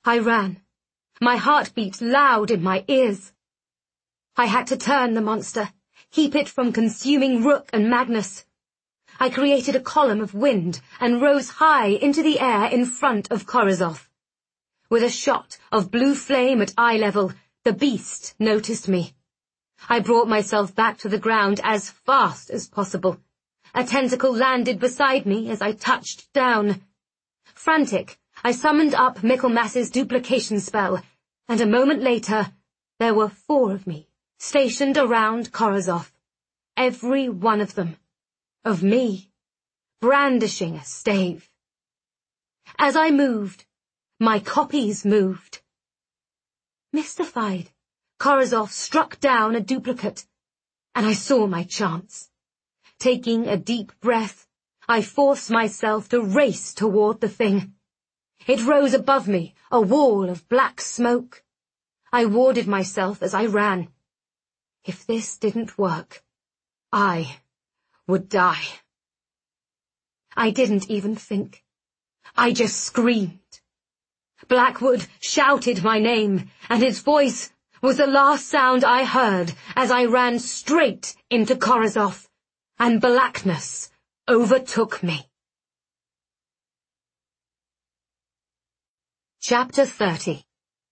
I ran, my heartbeat loud in my ears. I had to turn the monster, keep it from consuming Rook and Magnus. I created a column of wind and rose high into the air in front of Korazov. With a shot of blue flame at eye level, the beast noticed me. I brought myself back to the ground as fast as possible. A tentacle landed beside me as I touched down. Frantic, I summoned up Michaelmas's duplication spell, and a moment later, there were 4 of me, stationed around Korazov. Every one of them. Of me, brandishing a stave. As I moved, my copies moved. Mystified, Korazov struck down a duplicate, and I saw my chance. Taking a deep breath, I forced myself to race toward the thing. It rose above me, a wall of black smoke. I warded myself as I ran. If this didn't work, I would die. I didn't even think. I just screamed. Blackwood shouted my name, and his voice was the last sound I heard as I ran straight into Korazov, and blackness overtook me. Chapter 30.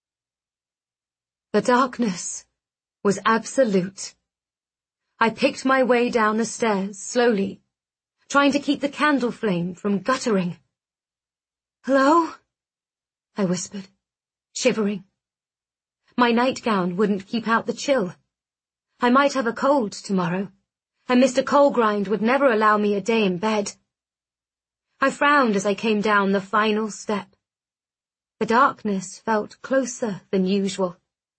The darkness was absolute. I picked my way down the stairs slowly, trying to keep the candle flame from guttering. "Hello?" I whispered, shivering. My nightgown wouldn't keep out the chill. I might have a cold tomorrow, and Mr. Colgrind would never allow me a day in bed. I frowned as I came down the final step. The darkness felt closer than usual.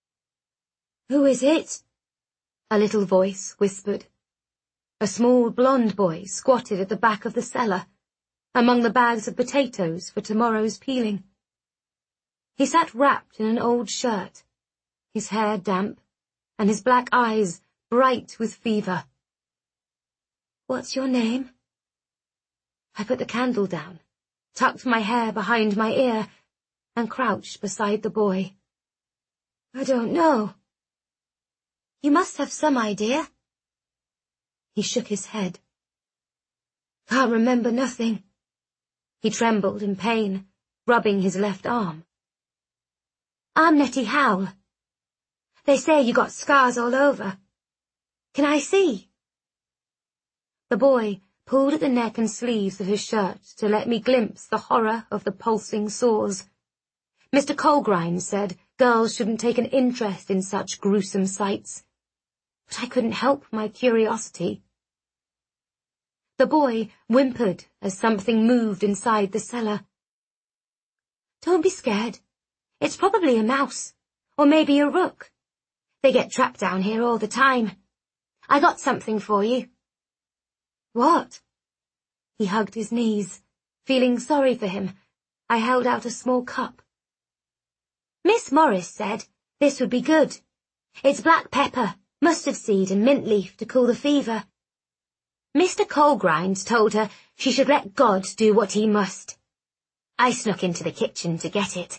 "Who is it?" a little voice whispered. A small blonde boy squatted at the back of the cellar, among the bags of potatoes for tomorrow's peeling. He sat wrapped in an old shirt, his hair damp, and his black eyes bright with fever. "What's your name?" I put the candle down, tucked my hair behind my ear, and crouched beside the boy. "I don't know." "You must have some idea." He shook his head. "Can't remember nothing." He trembled in pain, rubbing his left arm. "I'm Nettie Howell. They say you got scars all over. Can I see?" The boy pulled at the neck and sleeves of his shirt to let me glimpse the horror of the pulsing sores. Mr. Colgrind said girls shouldn't take an interest in such gruesome sights, but I couldn't help my curiosity. The boy whimpered as something moved inside the cellar. "Don't be scared. It's probably a mouse, or maybe a rook. They get trapped down here all the time. I got something for you." "What?" He hugged his knees. Feeling sorry for him, I held out a small cup. "Miss Morris said this would be good. It's black pepper, mustard seed and mint leaf to cool the fever. Mr. Colgrind told her she should let God do what he must. I snuck into the kitchen to get it."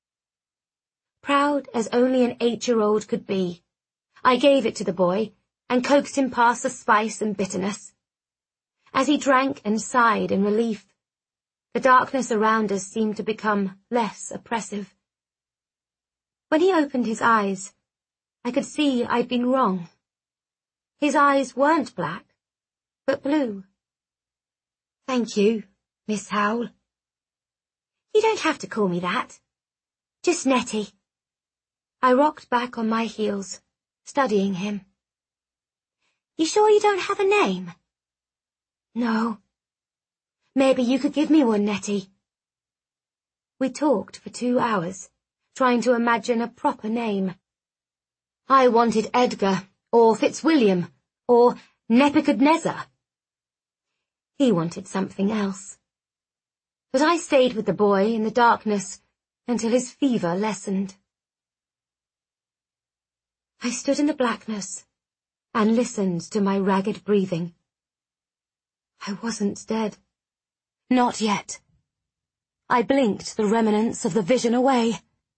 Proud as only an 8-year-old could be, I gave it to the boy and coaxed him past the spice and bitterness. As he drank and sighed in relief, the darkness around us seemed to become less oppressive. When he opened his eyes, I could see I'd been wrong. His eyes weren't black, but blue. "Thank you, Miss Howell." "You don't have to call me that. Just Nettie." I rocked back on my heels, studying him. "You sure you don't have a name?" "No." "Maybe you could give me one, Nettie." We talked for 2 hours, trying to imagine a proper name. I wanted Edgar, or Fitzwilliam, or Nebuchadnezzar. He wanted something else. But I stayed with the boy in the darkness until his fever lessened. I stood in the blackness and listened to my ragged breathing. I wasn't dead. Not yet. I blinked the remnants of the vision away.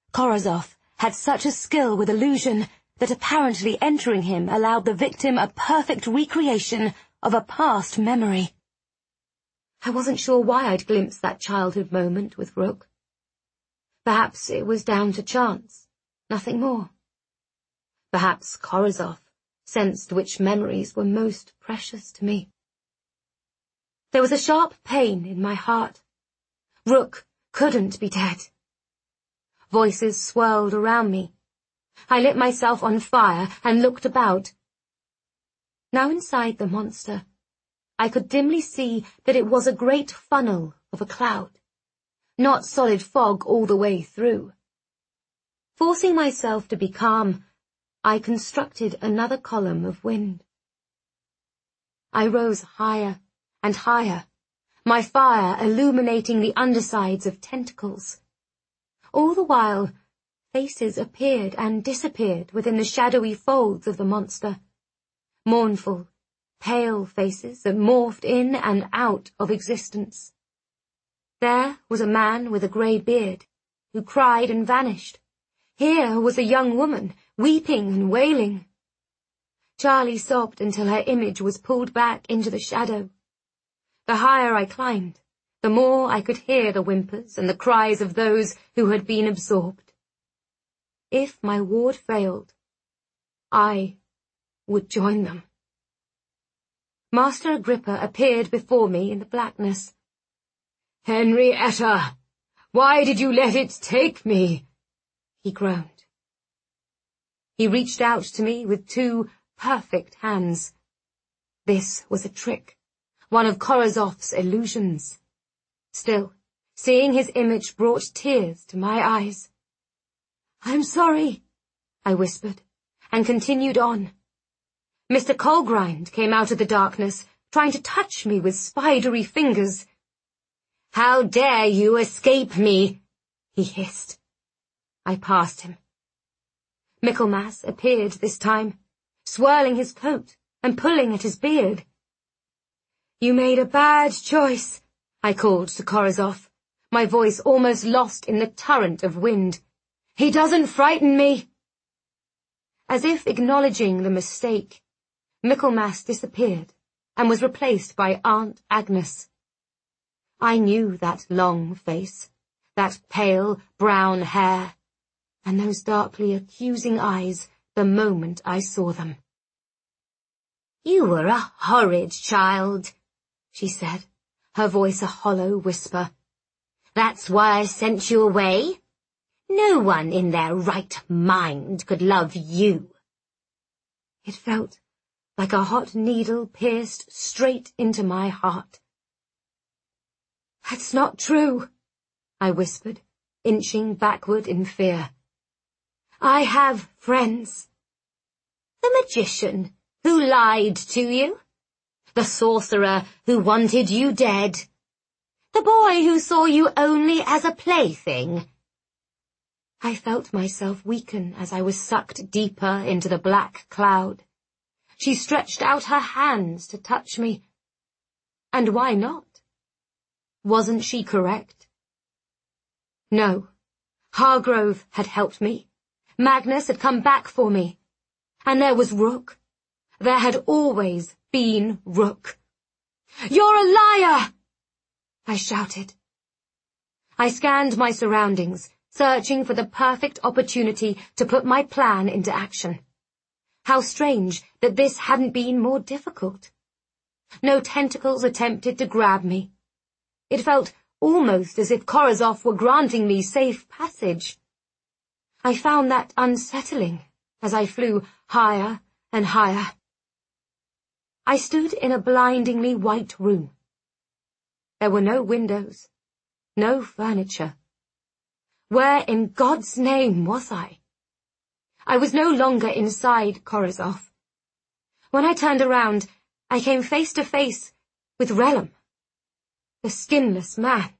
Korozov had such a skill with illusion that apparently entering him allowed the victim a perfect recreation of a past memory. I wasn't sure why I'd glimpsed that childhood moment with Rook. Perhaps it was down to chance, nothing more. Perhaps Korozov sensed which memories were most precious to me. There was a sharp pain in my heart. Rook couldn't be dead. Voices swirled around me. I lit myself on fire and looked about. Now inside the monster, I could dimly see that it was a great funnel of a cloud, not solid fog all the way through. Forcing myself to be calm, I constructed another column of wind. I rose higher and higher, my fire illuminating the undersides of tentacles. All the while, faces appeared and disappeared within the shadowy folds of the monster. Mournful, pale faces that morphed in and out of existence. There was a man with a grey beard, who cried and vanished. Here was a young woman, weeping and wailing. Charlie sobbed until her image was pulled back into the shadow. The higher I climbed, the more I could hear the whimpers and the cries of those who had been absorbed. If my ward failed, I would join them. Master Agrippa appeared before me in the blackness. "Henrietta, why did you let it take me?" he groaned. He reached out to me with two perfect hands. This was a trick, one of Korozov's illusions. Still, seeing his image brought tears to my eyes. "I'm sorry," I whispered, and continued on. Mr. Colgrind came out of the darkness, trying to touch me with spidery fingers. "How dare you escape me?" he hissed. I passed him. Michaelmas appeared this time, swirling his coat and pulling at his beard. "You made a bad choice," I called to Korozov, my voice almost lost in the torrent of wind. "He doesn't frighten me." As if acknowledging the mistake, Michaelmas disappeared and was replaced by Aunt Agnes. I knew that long face, that pale brown hair, and those darkly accusing eyes the moment I saw them. "You were a horrid child," she said, her voice a hollow whisper. "That's why I sent you away. No one in their right mind could love you." It felt like a hot needle pierced straight into my heart. "That's not true," I whispered, inching backward in fear. "I have friends." "The magician who lied to you? The sorcerer who wanted you dead? The boy who saw you only as a plaything?" I felt myself weaken as I was sucked deeper into the black cloud. She stretched out her hands to touch me. And why not? Wasn't she correct? No, Hargrove had helped me. Magnus had come back for me. And there was Rook. There had always been Rook. "You're a liar!" I shouted. I scanned my surroundings, searching for the perfect opportunity to put my plan into action. How strange that this hadn't been more difficult. No tentacles attempted to grab me. It felt almost as if Korozov were granting me safe passage. I found that unsettling as I flew higher and higher. I stood in a blindingly white room. There were no windows, no furniture. Where in God's name was I? I was no longer inside Korozov. When I turned around, I came face to face with Relum, the skinless man.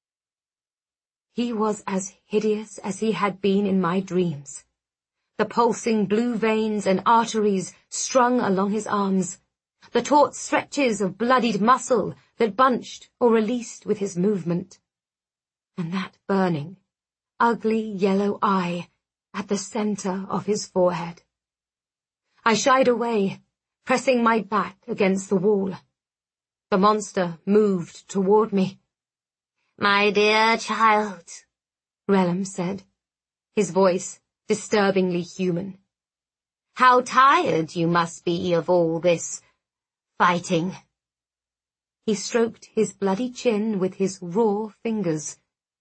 He was as hideous as he had been in my dreams. The pulsing blue veins and arteries strung along his arms, the taut stretches of bloodied muscle that bunched or released with his movement, and that burning, ugly yellow eye at the center of his forehead. I shied away, pressing my back against the wall. The monster moved toward me. "My dear child," Relem said, his voice disturbingly human. "How tired you must be of all this fighting." He stroked his bloody chin with his raw fingers.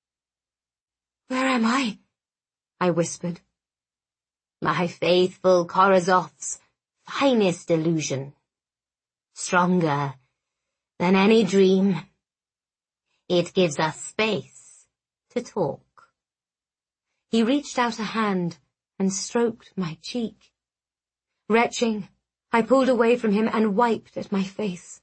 "Where am I?" I whispered. "My faithful Korozov's finest illusion. Stronger than any dream. It gives us space to talk." He reached out a hand and stroked my cheek. Retching, I pulled away from him and wiped at my face.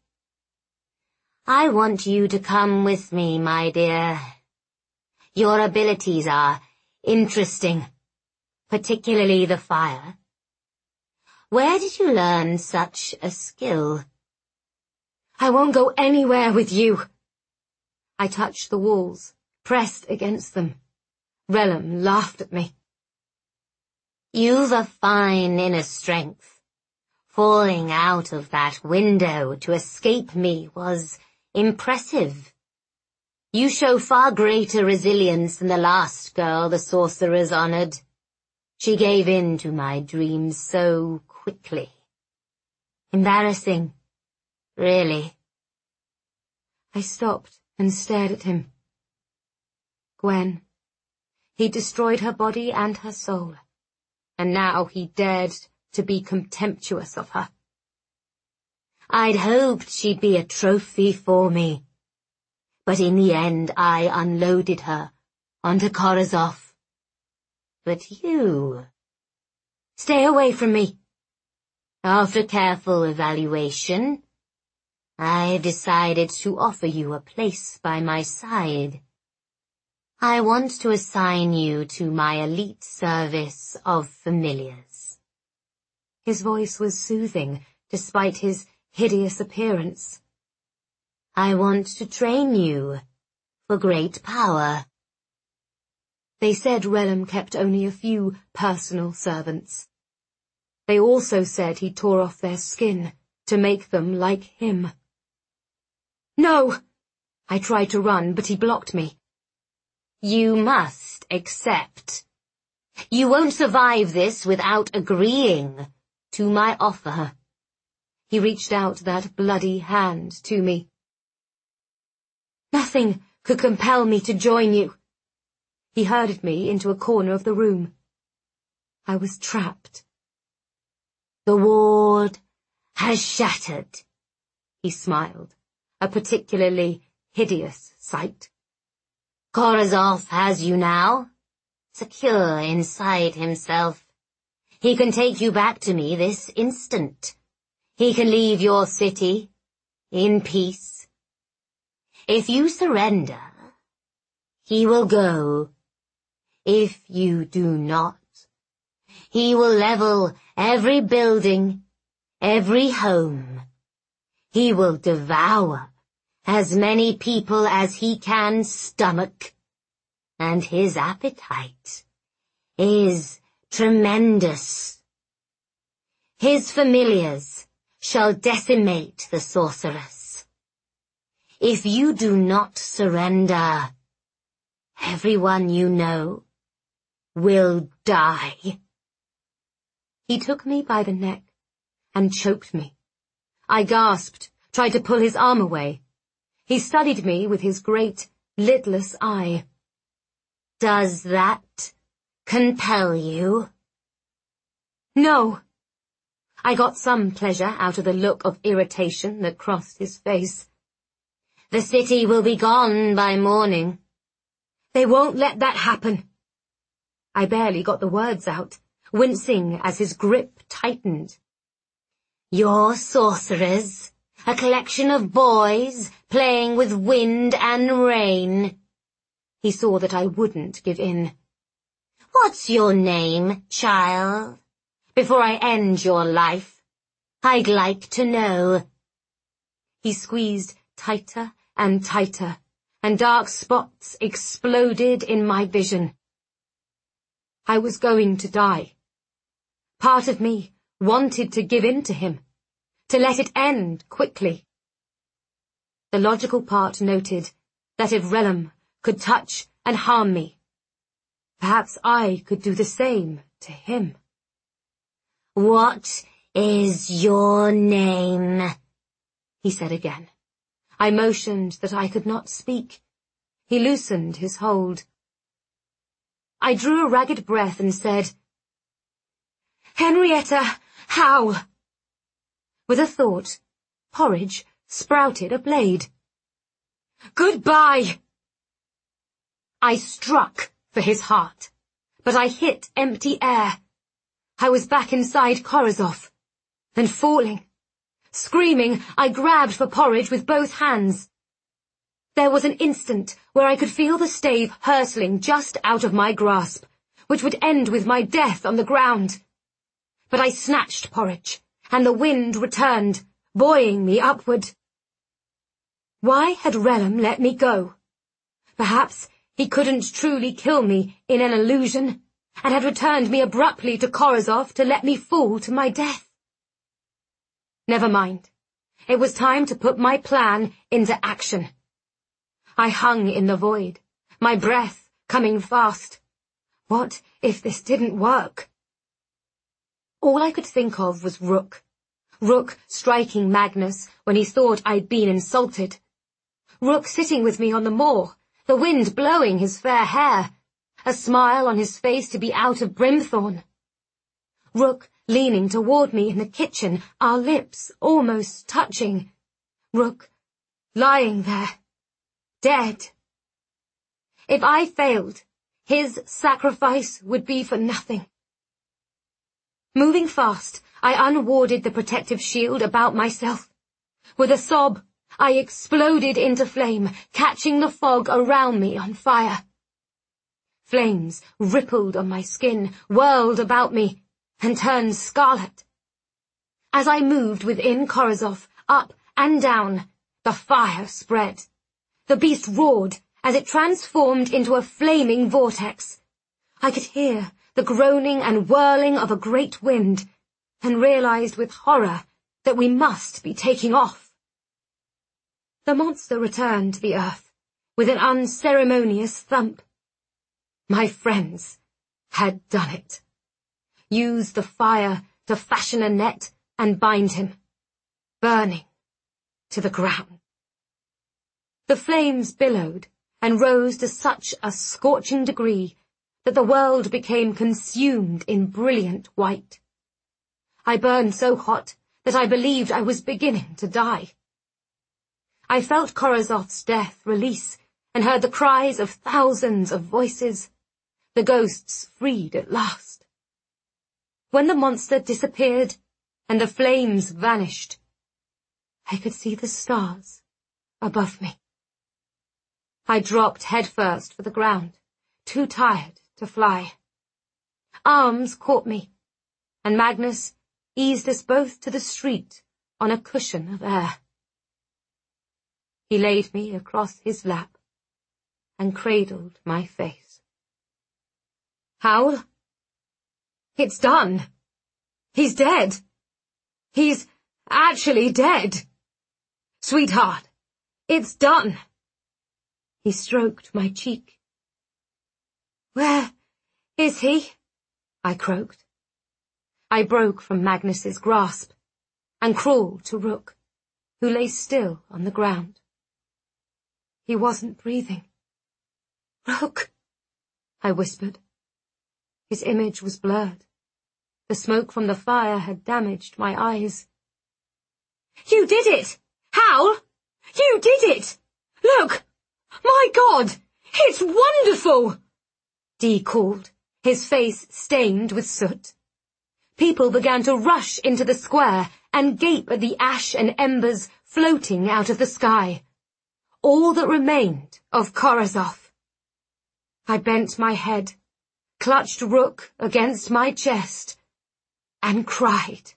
"I want you to come with me, my dear. Your abilities are interesting, particularly the fire. Where did you learn such a skill?" "I won't go anywhere with you." I touched the walls, pressed against them. Relem laughed at me. "You've a fine inner strength. Falling out of that window to escape me was impressive. You show far greater resilience than the last girl the sorcerers honored. She gave in to my dreams so quickly. Embarrassing, really." I stopped and stared at him. Gwen. He destroyed her body and her soul, and now he dared to be contemptuous of her. "I'd hoped she'd be a trophy for me, but in the end I unloaded her onto Korozov. But you—" "Stay away from me." "After careful evaluation, I've decided to offer you a place by my side. I want to assign you to my elite service of familiars." His voice was soothing, despite his hideous appearance. "I want to train you for great power." They said Relem kept only a few personal servants. They also said he tore off their skin to make them like him. "No!" I tried to run, but he blocked me. "You must accept. You won't survive this without agreeing to my offer." He reached out that bloody hand to me. "Nothing could compel me to join you." He herded me into a corner of the room. I was trapped. "The ward has shattered," he smiled, a particularly hideous sight. "Korozov has you now, secure inside himself. He can take you back to me this instant. He can leave your city in peace. If you surrender, he will go. If you do not, he will level every building, every home. He will devour as many people as he can stomach, and his appetite is tremendous. His familiars shall decimate the sorceress. If you do not surrender, everyone you know will die." He took me by the neck and choked me. I gasped, tried to pull his arm away. He studied me with his great, lidless eye. "Does that compel you?" "No." I got some pleasure out of the look of irritation that crossed his face. "The city will be gone by morning." "They won't let that happen." I barely got the words out, wincing as his grip tightened. "Your sorcerers, a collection of boys playing with wind and rain." He saw that I wouldn't give in. "What's your name, child? Before I end your life, I'd like to know." He squeezed tighter and tighter, and dark spots exploded in my vision. I was going to die. Part of me wanted to give in to him, to let it end quickly. The logical part noted that if Relum could touch and harm me, perhaps I could do the same to him. "What is your name?" he said again. I motioned that I could not speak. He loosened his hold. I drew a ragged breath and said, "Henrietta Howl." With a thought, Porridge sprouted a blade. "Goodbye!" I struck for his heart, but I hit empty air. I was back inside Korazov, and falling. Screaming, I grabbed for Porridge with both hands. There was an instant where I could feel the stave hurtling just out of my grasp, which would end with my death on the ground. But I snatched Porridge, and the wind returned, buoying me upward. Why had Relum let me go? Perhaps he couldn't truly kill me in an illusion, and had returned me abruptly to Korazov to let me fall to my death. Never mind. It was time to put my plan into action. I hung in the void, my breath coming fast. What if this didn't work? All I could think of was Rook. Rook striking Magnus when he thought I'd been insulted. Rook sitting with me on the moor, the wind blowing his fair hair, a smile on his face to be out of brimthorn. Rook leaning toward me in the kitchen, our lips almost touching. Rook lying there, dead. If I failed, his sacrifice would be for nothing. Moving fast, I unwarded the protective shield about myself. With a sob, I exploded into flame, catching the fog around me on fire. Flames rippled on my skin, whirled about me, and turned scarlet. As I moved within Korazov, up and down, the fire spread. The beast roared as it transformed into a flaming vortex. I could hear the groaning and whirling of a great wind, and realized with horror that we must be taking off. The monster returned to the earth with an unceremonious thump. My friends had done it. Used the fire to fashion a net and bind him, burning to the ground. The flames billowed and rose to such a scorching degree that the world became consumed in brilliant white. I burned so hot that I believed I was beginning to die. I felt Korazov's death release and heard the cries of thousands of voices. The ghosts freed at last. When the monster disappeared and the flames vanished, I could see the stars above me. I dropped headfirst for the ground, too tired to fly. Arms caught me, and Magnus eased us both to the street on a cushion of air. He laid me across his lap and cradled my face. Howl? It's done. He's dead. He's actually dead. Sweetheart, it's done. He stroked my cheek. Where is he? I croaked. I broke from Magnus's grasp and crawled to Rook, who lay still on the ground. He wasn't breathing. Rook, I whispered. His image was blurred. The smoke from the fire had damaged my eyes. You did it! Howl! You did it! Look! My God! It's wonderful! Dee called, his face stained with soot. People began to rush into the square and gape at the ash and embers floating out of the sky. All that remained of Korazov. I bent my head, clutched Rook against my chest, and cried.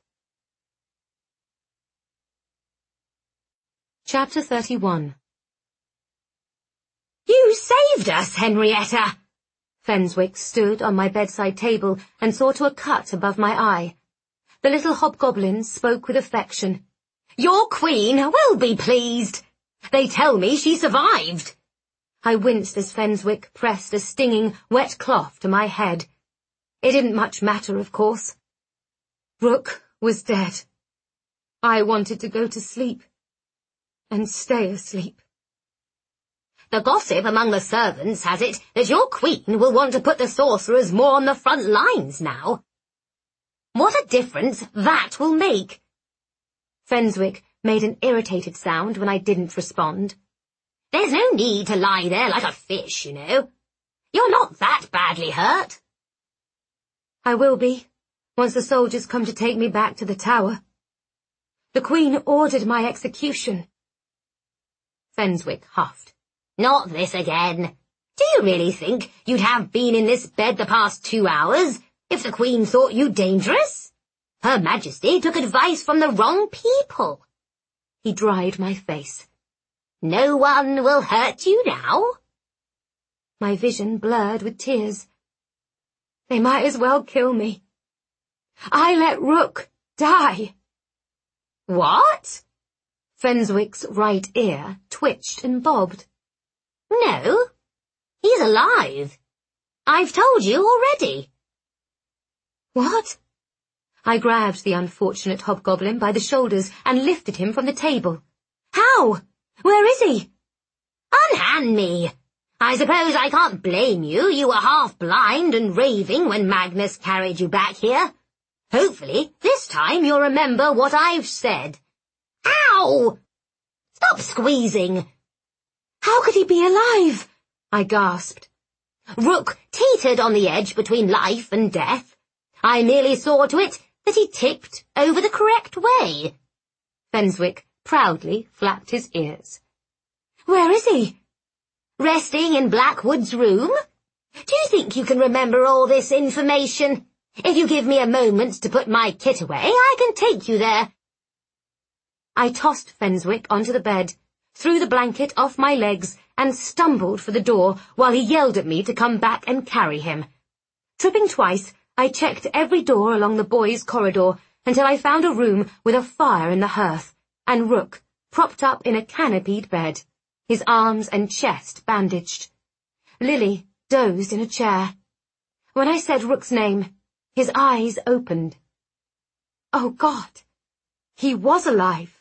Chapter 31. You saved us, Henrietta! Fenswick stood on my bedside table and saw to a cut above my eye. The little hobgoblin spoke with affection. "Your queen will be pleased. They tell me she survived." I winced as Fenswick pressed a stinging, wet cloth to my head. It didn't much matter, of course. Rook was dead. I wanted to go to sleep. And stay asleep. "The gossip among the servants has it that your queen will want to put the sorcerers more on the front lines now. What a difference that will make." Fenswick made an irritated sound when I didn't respond. "There's no need to lie there like a fish, you know. You're not that badly hurt." I will be, once the soldiers come to take me back to the tower. The Queen ordered my execution. Fenswick huffed. "Not this again. Do you really think you'd have been in this bed the past 2 hours if the Queen thought you dangerous? Her Majesty took advice from the wrong people." He dried my face. "No one will hurt you now?" My vision blurred with tears. They might as well kill me. I let Rook die. "What?" Fenswick's right ear twitched and bobbed. "No, he's alive. I've told you already." What? I grabbed the unfortunate hobgoblin by the shoulders and lifted him from the table. How? Where is he? "Unhand me. I suppose I can't blame you. You were half blind and raving when Magnus carried you back here. Hopefully, this time you'll remember what I've said." "Ow! Stop squeezing." How could he be alive? I gasped. "Rook teetered on the edge between life and death. I merely saw to it that he tipped over the correct way." Fenswick proudly flapped his ears. Where is he? "Resting in Blackwood's room? Do you think you can remember all this information? If you give me a moment to put my kit away, I can take you there." I tossed Fenswick onto the bed, threw the blanket off my legs, and stumbled for the door while he yelled at me to come back and carry him. Tripping twice, I checked every door along the boys' corridor until I found a room with a fire in the hearth, and Rook propped up in a canopied bed, his arms and chest bandaged. Lily dozed in a chair. When I said Rook's name, his eyes opened. Oh, God! He was alive!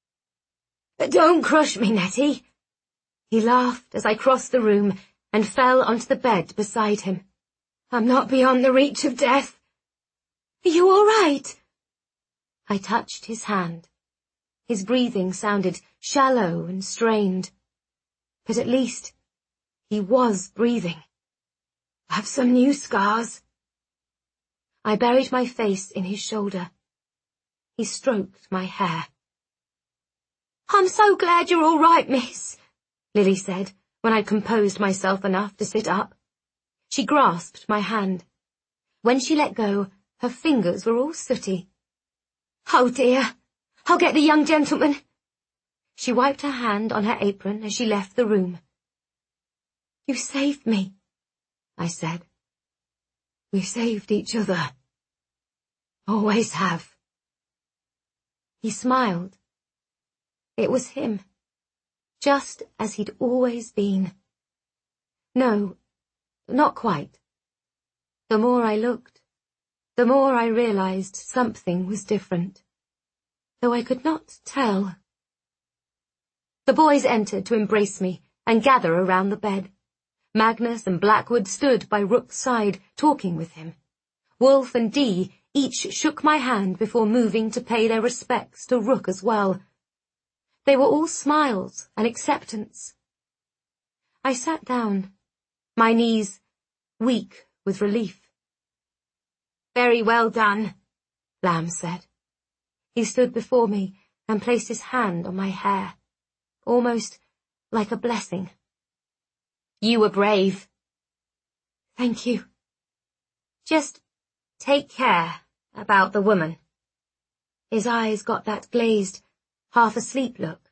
"Don't crush me, Nettie!" He laughed as I crossed the room and fell onto the bed beside him. "I'm not beyond the reach of death. Are you all right?" I touched his hand. His breathing sounded shallow and strained. But at least he was breathing. "I have some new scars." I buried my face in his shoulder. He stroked my hair. "I'm so glad you're all right, miss," Lily said, when I'd composed myself enough to sit up. She grasped my hand. When she let go, her fingers were all sooty. "Oh, dear, I'll get the young gentleman." She wiped her hand on her apron as she left the room. "You saved me," I said. "We saved each other. Always have." He smiled. It was him, just as he'd always been. No, not quite. The more I looked, the more I realized something was different, though I could not tell. The boys entered to embrace me and gather around the bed. Magnus and Blackwood stood by Rook's side, talking with him. Wolf and Dee each shook my hand before moving to pay their respects to Rook as well. They were all smiles and acceptance. I sat down, my knees weak with relief. "Very well done," Lamb said. He stood before me and placed his hand on my hair, almost like a blessing. "You were brave." "Thank you." "Just take care about the woman." His eyes got that glazed, half-asleep look.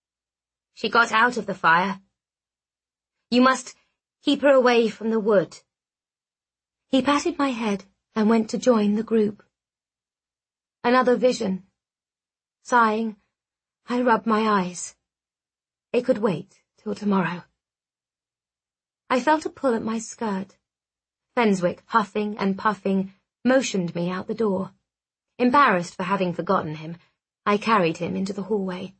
"She got out of the fire. You must keep her away from the wood He patted my head and went to join the group. Another vision. Sighing, I rubbed my eyes. It could wait till tomorrow. I felt a pull at my skirt. Fenswick, huffing and puffing, motioned me out the door. Embarrassed for having forgotten him, I carried him into the hallway.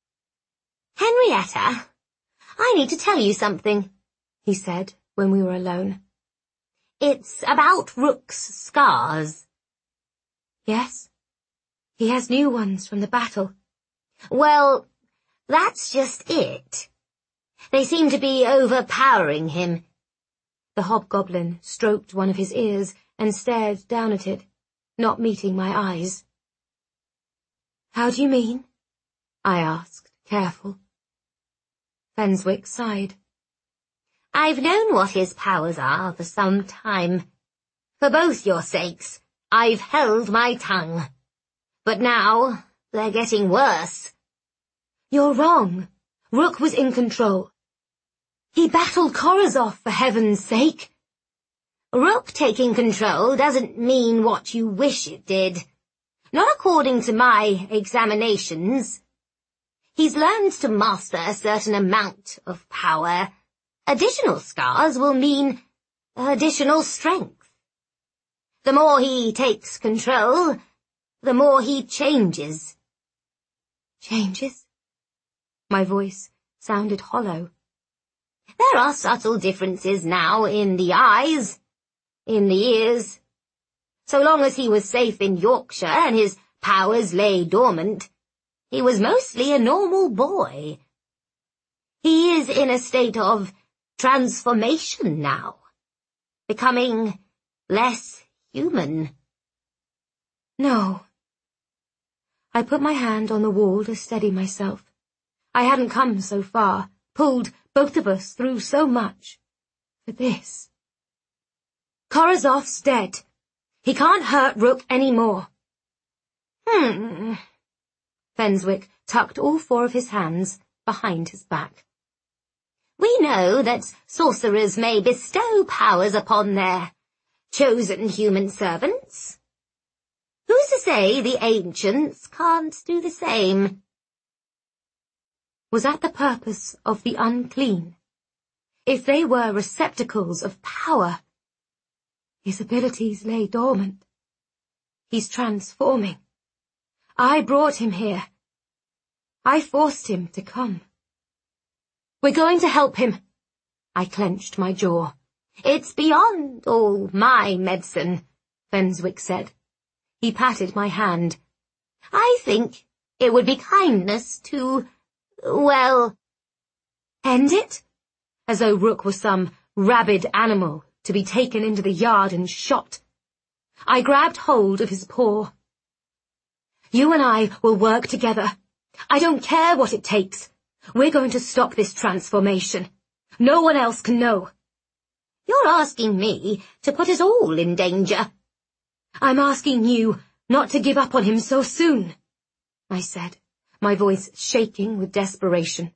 "Henrietta, I need to tell you something," he said when we were alone. "It's about Rook's scars." "Yes? He has new ones from the battle." "Well, that's just it. They seem to be overpowering him." The hobgoblin stroked one of his ears and stared down at it, not meeting my eyes. "How do you mean?" I asked, careful. Fenswick sighed. "I've known what his powers are for some time. For both your sakes, I've held my tongue. But now, they're getting worse." "You're wrong. Rook was in control. He battled Korozov, for heaven's sake." "Rook taking control doesn't mean what you wish it did. Not according to my examinations. He's learned to master a certain amount of power. Additional scars will mean additional strength. The more he takes control, the more he changes." "Changes?" My voice sounded hollow. "There are subtle differences now in the eyes, in the ears. So long as he was safe in Yorkshire and his powers lay dormant, he was mostly a normal boy. He is in a state of transformation now, becoming less human." "No." I put my hand on the wall to steady myself. I hadn't come so far, pulled both of us through so much, for this. "Korozov's dead. He can't hurt Rook any more." Fenswick tucked all four of his hands behind his back. "We know that sorcerers may bestow powers upon their chosen human servants. Who's to say the ancients can't do the same?" Was that the purpose of the unclean? If they were receptacles of power, his abilities lay dormant. He's transforming. I brought him here. I forced him to come. "We're going to help him." I clenched my jaw. "It's beyond all my medicine," Fenswick said. He patted my hand. "I think it would be kindness to, well—" "End it?" As though Rook was some rabid animal to be taken into the yard and shot. I grabbed hold of his paw. "You and I will work together. I don't care what it takes. We're going to stop this transformation. No one else can know." "You're asking me to put us all in danger." "I'm asking you not to give up on him so soon," I said, my voice shaking with desperation.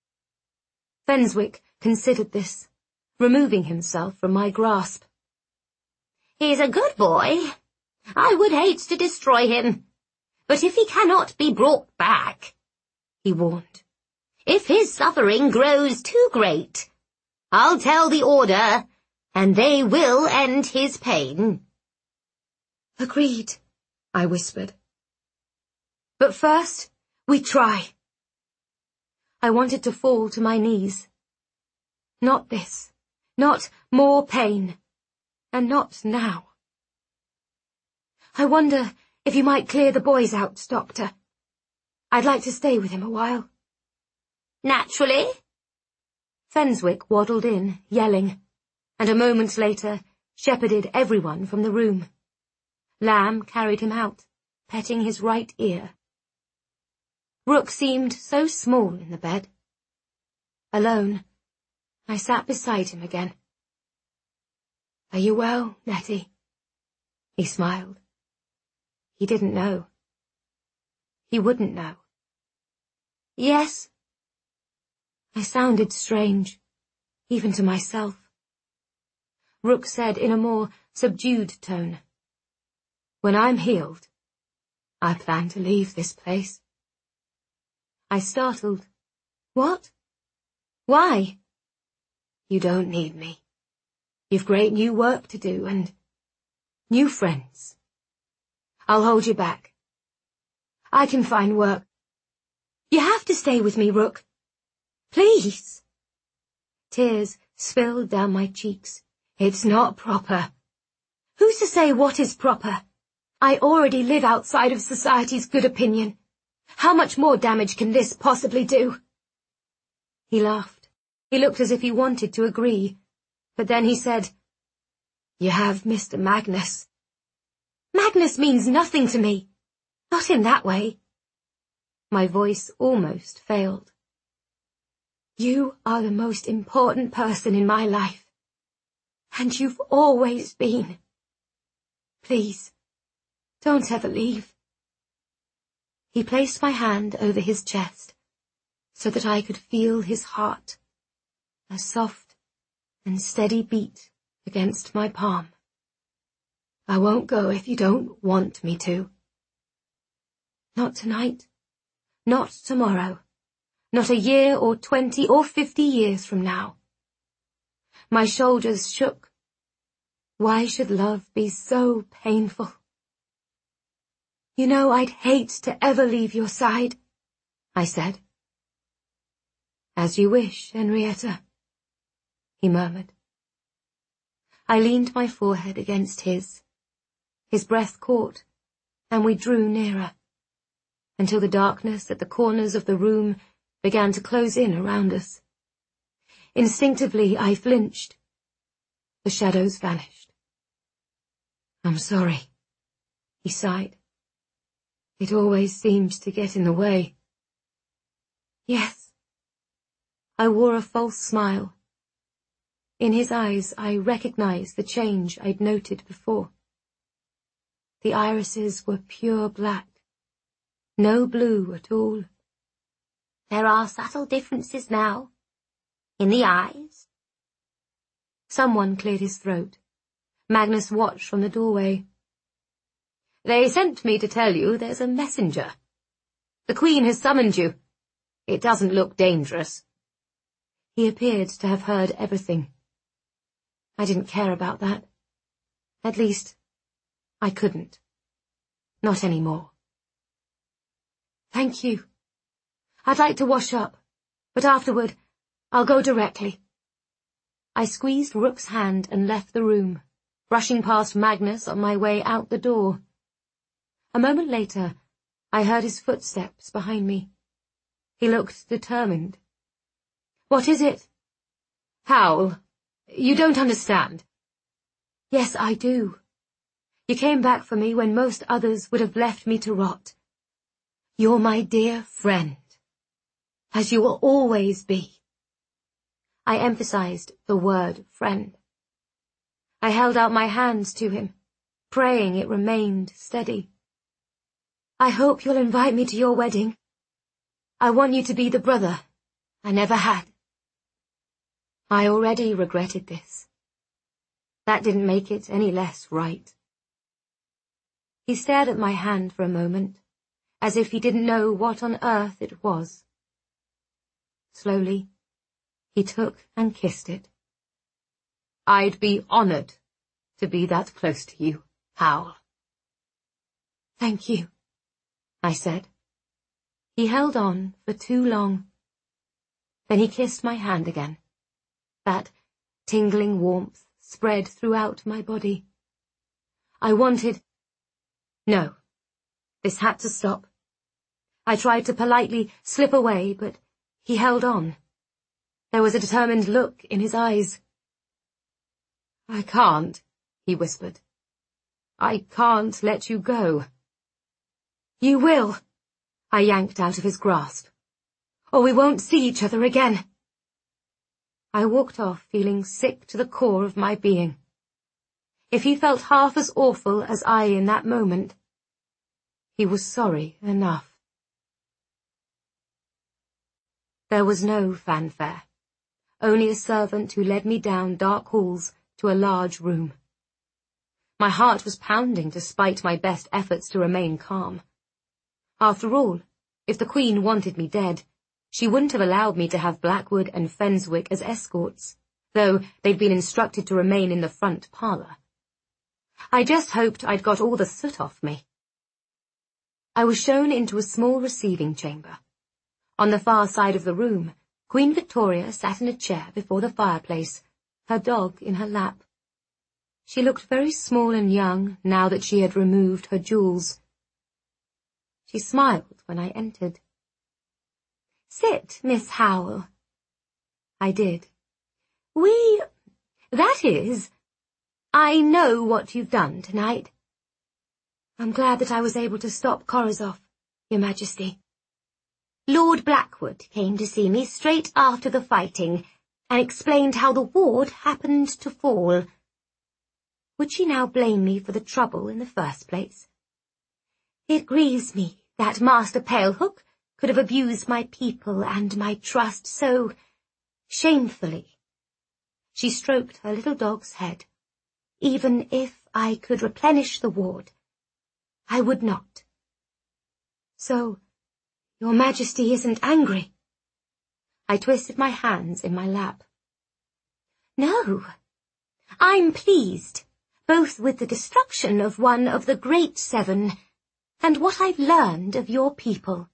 Fenswick considered this, removing himself from my grasp. "He's a good boy. I would hate to destroy him. But if he cannot be brought back," he warned, "if his suffering grows too great, I'll tell the Order, and they will end his pain." "Agreed," I whispered. "But first, we try." I wanted to fall to my knees. Not this, not more pain, and not now. "I wonder if you might clear the boys out, Doctor. I'd like to stay with him a while." "Naturally." Fenswick waddled in, yelling, and a moment later shepherded everyone from the room. Lamb carried him out, petting his right ear. Rook seemed so small in the bed. Alone, I sat beside him again. "Are you well, Nettie?" He smiled. He didn't know. He wouldn't know. "Yes." I sounded strange, even to myself. Rook said in a more subdued tone. When I'm healed, I plan to leave this place. I startled. What? Why? You don't need me. You've great new work to do and new friends. I'll hold you back. I can find work. You have to stay with me, Rook. Please. Tears spilled down my cheeks. It's not proper. Who's to say what is proper? I already live outside of society's good opinion. How much more damage can this possibly do? He laughed. He looked as if he wanted to agree, but then he said, You have Mr. Magnus. Magnus means nothing to me. Not in that way. My voice almost failed. You are the most important person in my life. And you've always been. Please, don't ever leave. He placed my hand over his chest so that I could feel his heart, a soft and steady beat against my palm. I won't go if you don't want me to. Not tonight, not tomorrow, not a year or 20 or 50 years from now. My shoulders shook. Why should love be so painful? You know I'd hate to ever leave your side, I said. As you wish, Henrietta, he murmured. I leaned my forehead against his. His breath caught, and we drew nearer, until the darkness at the corners of the room began to close in around us. Instinctively I flinched. The shadows vanished. I'm sorry, he sighed. It always seems to get in the way. Yes. I wore a false smile. In his eyes I recognized the change I'd noted before. The irises were pure black, no blue at all. There are subtle differences now, in the eyes. Someone cleared his throat. Magnus watched from the doorway. They sent me to tell you there's a messenger. The Queen has summoned you. It doesn't look dangerous. He appeared to have heard everything. I didn't care about that. At least, I couldn't. Not anymore. Thank you. I'd like to wash up, but afterward, I'll go directly. I squeezed Rook's hand and left the room, brushing past Magnus on my way out the door. A moment later, I heard his footsteps behind me. He looked determined. What is it? Howl, you don't understand. Yes, I do. You came back for me when most others would have left me to rot. You're my dear friend, as you will always be. I emphasized the word friend. I held out my hands to him, praying it remained steady. I hope you'll invite me to your wedding. I want you to be the brother I never had. I already regretted this. That didn't make it any less right. He stared at my hand for a moment, as if he didn't know what on earth it was. Slowly, he took and kissed it. I'd be honored to be that close to you, Howl. Thank you, I said. He held on for too long. Then he kissed my hand again. That tingling warmth spread throughout my body. I wanted... No, this had to stop. I tried to politely slip away, but he held on. There was a determined look in his eyes. I can't, he whispered. I can't let you go. You will, I yanked out of his grasp, or we won't see each other again. I walked off feeling sick to the core of my being. If he felt half as awful as I in that moment, he was sorry enough. There was no fanfare, only a servant who led me down dark halls to a large room. My heart was pounding despite my best efforts to remain calm. After all, if the Queen wanted me dead, she wouldn't have allowed me to have Blackwood and Fenswick as escorts, though they'd been instructed to remain in the front parlour. I just hoped I'd got all the soot off me. I was shown into a small receiving chamber. On the far side of the room, Queen Victoria sat in a chair before the fireplace, her dog in her lap. She looked very small and young now that she had removed her jewels. She smiled when I entered. "Sit, Miss Howell." I did. That is, I know what you've done tonight." "I'm glad that I was able to stop Korazov, Your Majesty." "Lord Blackwood came to see me straight after the fighting and explained how the ward happened to fall." Would she now blame me for the trouble in the first place? "It grieves me that Master Palehook could have abused my people and my trust so shamefully." She stroked her little dog's head. "Even if I could replenish the ward, I would not." "So, Your Majesty isn't angry?" I twisted my hands in my lap. "No, I'm pleased, both with the destruction of one of the Great Seven and what I've learned of your people."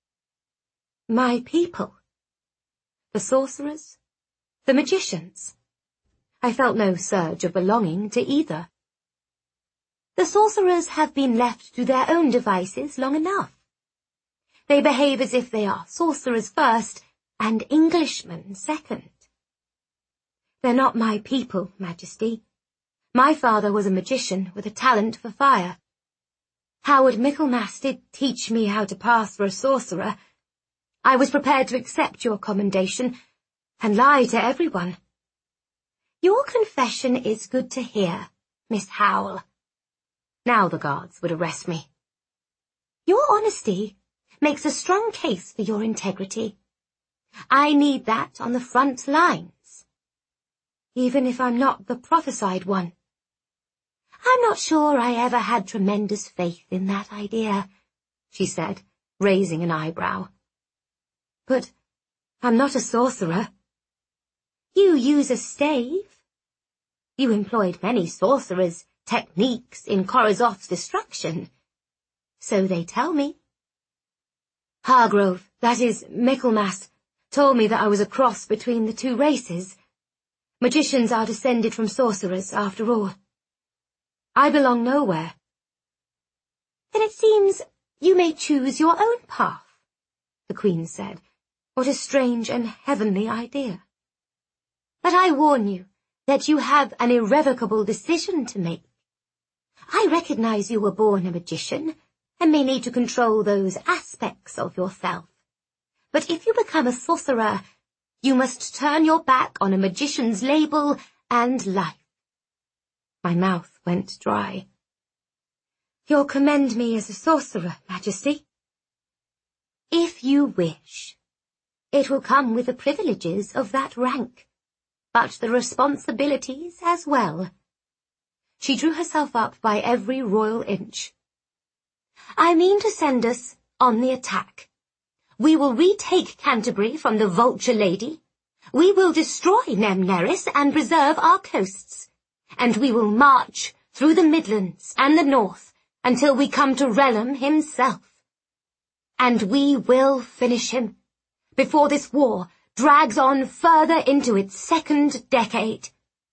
My people? The sorcerers? The magicians? I felt no surge of belonging to either. "The sorcerers have been left to their own devices long enough. They behave as if they are sorcerers first and Englishmen second." "They're not my people, Majesty. My father was a magician with a talent for fire. Howard Michaelmas did teach me how to pass for a sorcerer. I was prepared to accept your commendation and lie to everyone." "Your confession is good to hear, Miss Howell." Now the guards would arrest me. "Your honesty makes a strong case for your integrity. I need that on the front lines." "Even if I'm not the prophesied one?" "I'm not sure I ever had tremendous faith in that idea," she said, raising an eyebrow. "But I'm not a sorcerer." "You use a stave. You employed many sorcerers' techniques in Korazov's destruction. So they tell me." "Hargrove, that is, Michaelmas, told me that I was a cross between the two races. Magicians are descended from sorcerers, after all. I belong nowhere." "Then it seems you may choose your own path," the Queen said. "What a strange and heavenly idea." "But I warn you that you have an irrevocable decision to make. I recognize you were born a magician and may need to control those aspects of yourself. But if you become a sorcerer, you must turn your back on a magician's label and life." My mouth went dry. "You'll commend me as a sorcerer, Majesty?" "If you wish. It will come with the privileges of that rank, but the responsibilities as well." She drew herself up by every royal inch. "I mean to send us on the attack. We will retake Canterbury from the Vulture Lady. We will destroy Nemneris and preserve our coasts. And we will march through the Midlands and the North until we come to Relham himself. And we will finish him before this war drags on further into its second decade."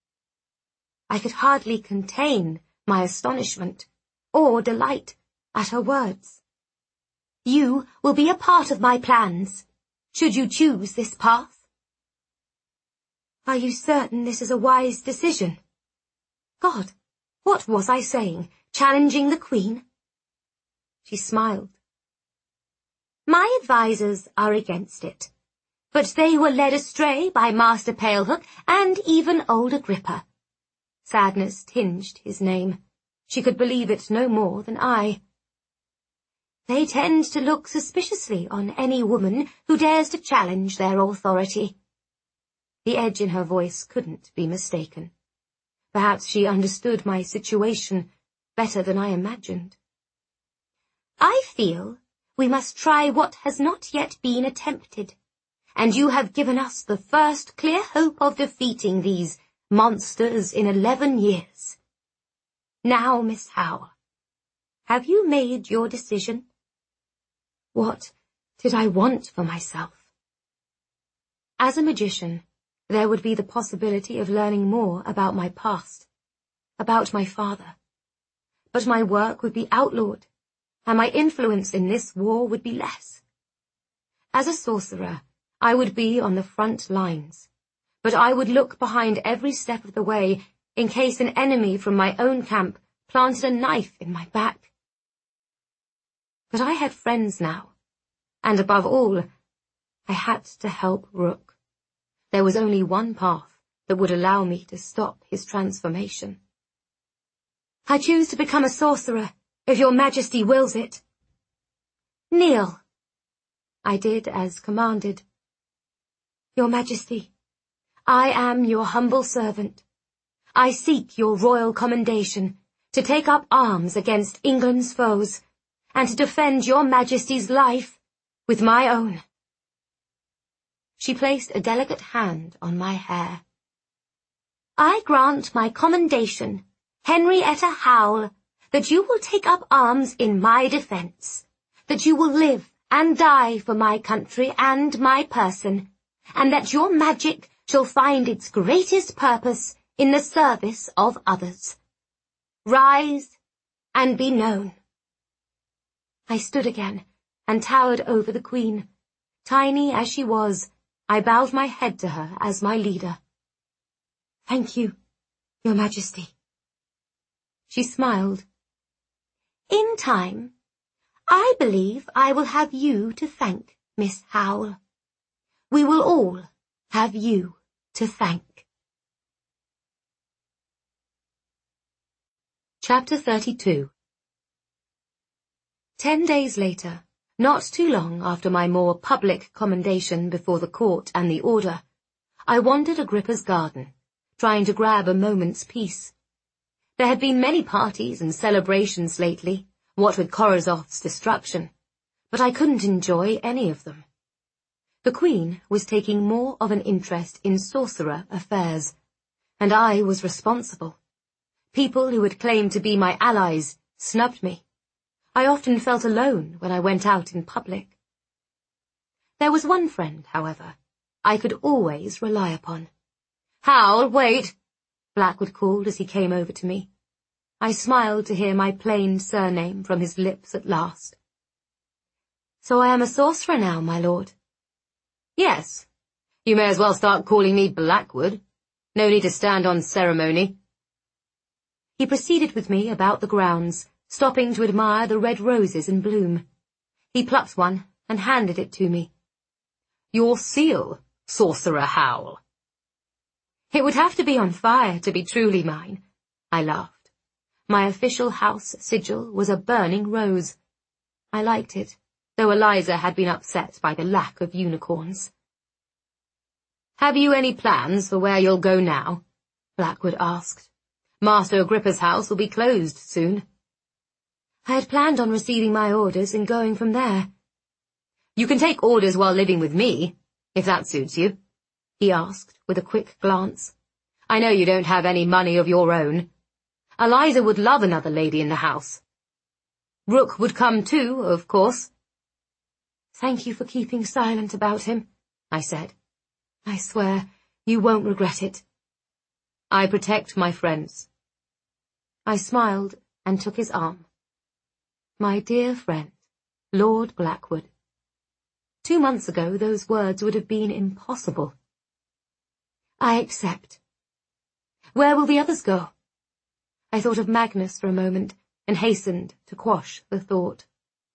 I could hardly contain my astonishment or delight at her words. "You will be a part of my plans, should you choose this path." "Are you certain this is a wise decision?" God, what was I saying? Challenging the Queen? She smiled. "My advisers are against it, but they were led astray by Master Palehook and even old Agrippa." Sadness tinged his name. She could believe it no more than I. "They tend to look suspiciously on any woman who dares to challenge their authority." The edge in her voice couldn't be mistaken. Perhaps she understood my situation better than I imagined. I feel we must try what has not yet been attempted, and you have given us the first clear hope of defeating these monsters in 11 years. Now, Miss Howe, have you made your decision? What did I want for myself? As a magician, there would be the possibility of learning more about my past, about my father. But my work would be outlawed, and my influence in this war would be less. As a sorcerer, I would be on the front lines, but I would look behind every step of the way in case an enemy from my own camp planted a knife in my back. But I had friends now, and above all, I had to help Rook. There was only one path that would allow me to stop his transformation. I choose to become a sorcerer, if your majesty wills it. Kneel. I did as commanded. Your majesty, I am your humble servant. I seek your royal commendation to take up arms against England's foes, and to defend your majesty's life with my own. She placed a delicate hand on my hair. I grant my commendation, Henrietta Howell, that you will take up arms in my defence, that you will live and die for my country and my person, and that your magic shall find its greatest purpose in the service of others. Rise and be known. I stood again and towered over the Queen. Tiny as she was, I bowed my head to her as my leader. Thank you, your majesty. She smiled. In time, I believe I will have you to thank, Miss Howell. We will all have you to thank. Chapter 32. 10 days later, not too long after my more public commendation before the court and the order, I wandered Agrippa's garden, trying to grab a moment's peace. There had been many parties and celebrations lately, what with Korozov's destruction, but I couldn't enjoy any of them. The Queen was taking more of an interest in sorcerer affairs, and I was responsible. People who had claimed to be my allies snubbed me. I often felt alone when I went out in public. There was one friend, however, I could always rely upon. "Howell, wait!" Blackwood called as he came over to me. I smiled to hear my plain surname from his lips at last. "So I am a sorcerer now, my lord?" "Yes. You may as well start calling me Blackwood. No need to stand on ceremony." He proceeded with me about the grounds, stopping to admire the red roses in bloom. He plucked one and handed it to me. "Your seal, Sorcerer Howell." "It would have to be on fire to be truly mine," I laughed. My official house sigil was a burning rose. I liked it, though Eliza had been upset by the lack of unicorns. "Have you any plans for where you'll go now?" Blackwood asked. "Master Agrippa's house will be closed soon." I had planned on receiving my orders and going from there. "You can take orders while living with me, if that suits you," he asked with a quick glance. "I know you don't have any money of your own. Eliza would love another lady in the house. Rook would come too, of course." "Thank you for keeping silent about him," I said. "I swear you won't regret it." "I protect my friends." I smiled and took his arm. My dear friend, Lord Blackwood. 2 months ago those words would have been impossible. "I accept. Where will the others go?" I thought of Magnus for a moment and hastened to quash the thought.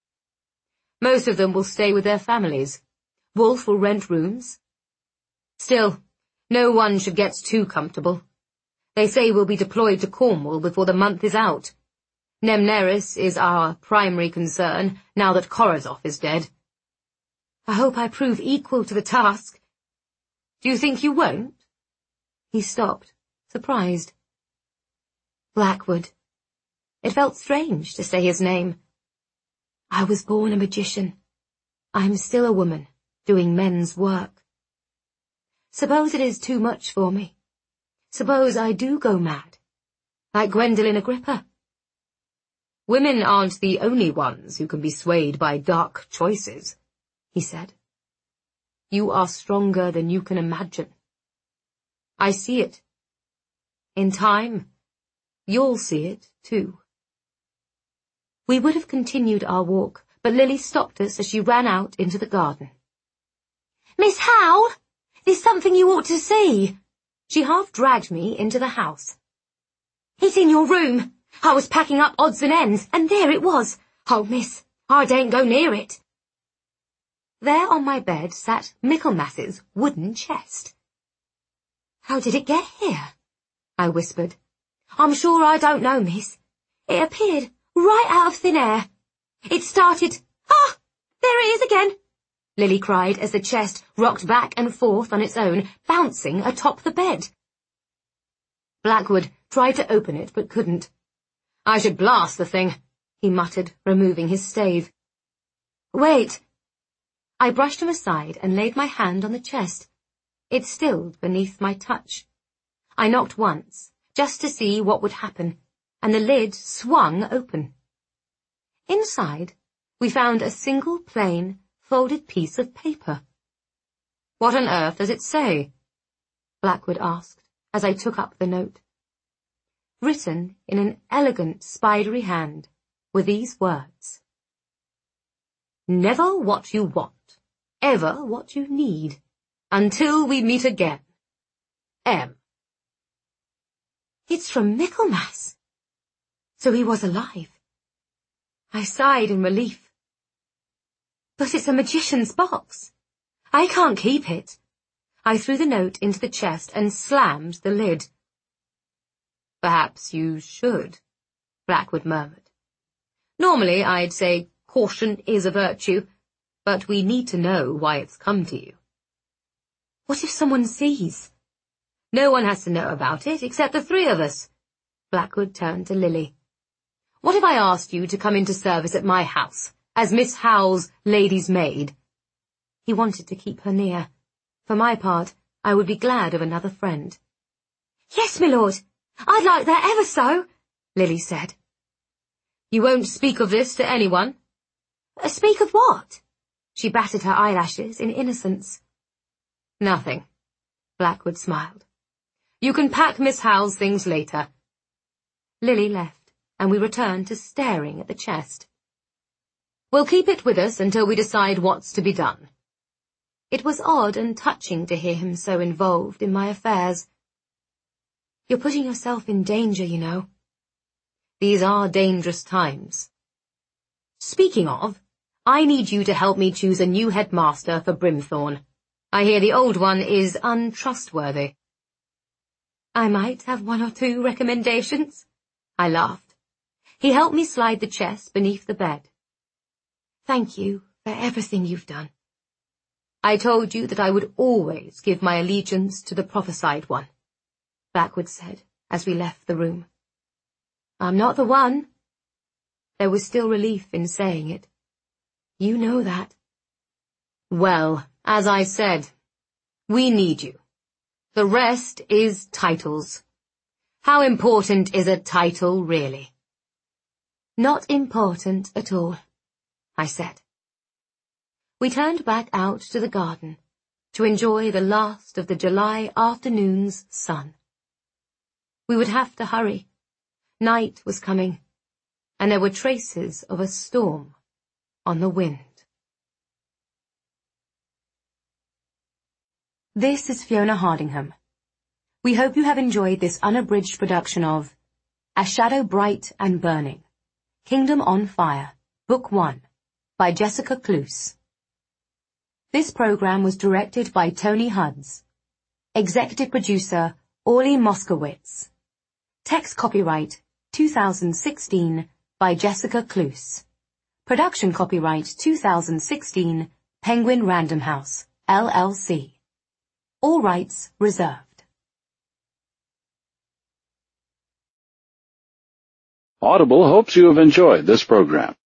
"Most of them will stay with their families. Wolf will rent rooms. Still, no one should get too comfortable. They say we'll be deployed to Cornwall before the month is out. Nemneris is our primary concern, now that Korozov is dead." "I hope I prove equal to the task." "Do you think you won't?" He stopped, surprised. Blackwood. It felt strange to say his name. I was born a magician. I am still a woman, doing men's work. Suppose it is too much for me. Suppose I do go mad, like Gwendolen Agrippa. Women aren't the only ones who can be swayed by dark choices, he said. You are stronger than you can imagine. I see it. In time, you'll see it too. We would have continued our walk, but Lily stopped us as she ran out into the garden. Miss Howe, there's something you ought to see. She half dragged me into the house. It's in your room. I was packing up odds and ends, and there it was. Oh, miss, I daren't go near it. There on my bed sat Michaelmas's wooden chest. How did it get here? I whispered. I'm sure I don't know, miss. It appeared right out of thin air. It started... Ah! There it is again! Lily cried as the chest rocked back and forth on its own, bouncing atop the bed. Blackwood tried to open it, but couldn't. I should blast the thing, he muttered, removing his stave. Wait. I brushed him aside and laid my hand on the chest. It stilled beneath my touch. I knocked once, just to see what would happen, and the lid swung open. Inside, we found a single plain, folded piece of paper. What on earth does it say? Blackwood asked, as I took up the note. Written in an elegant, spidery hand were these words. Never what you want, ever what you need, until we meet again. M. It's from Michaelmas. So he was alive. I sighed in relief. But it's a magician's box. I can't keep it. I threw the note into the chest and slammed the lid. Perhaps you should, Blackwood murmured. Normally I'd say caution is a virtue, but we need to know why it's come to you. What if someone sees? No one has to know about it except the three of us. Blackwood turned to Lily. What if I asked you to come into service at my house, as Miss Howe's lady's maid? He wanted to keep her near. For my part, I would be glad of another friend. Yes, my lord. I'd like that ever so, Lily said. You won't speak of this to anyone? Speak of what? She batted her eyelashes in innocence. Nothing, Blackwood smiled. You can pack Miss Howe's things later. Lily left, and we returned to staring at the chest. We'll keep it with us until we decide what's to be done. It was odd and touching to hear him so involved in my affairs. You're putting yourself in danger, you know. These are dangerous times. Speaking of, I need you to help me choose a new headmaster for Brimthorn. I hear the old one is untrustworthy. I might have one or two recommendations. I laughed. He helped me slide the chest beneath the bed. Thank you for everything you've done. I told you that I would always give my allegiance to the prophesied one, Blackwood said as we left the room. I'm not the one. There was still relief in saying it. You know that. Well, as I said, we need you. The rest is titles. How important is a title, really? Not important at all, I said. We turned back out to the garden to enjoy the last of the July afternoon's sun. We would have to hurry. Night was coming, and there were traces of a storm on the wind. This is Fiona Hardingham. We hope you have enjoyed this unabridged production of A Shadow Bright and Burning, Kingdom on Fire, Book 1, by Jessica Cluse. This program was directed by Tony Hudds. Executive producer, Orly Moskowitz. Text copyright 2016 by Jessica Cluse. Production copyright 2016, Penguin Random House, LLC. All rights reserved. Audible hopes you have enjoyed this program.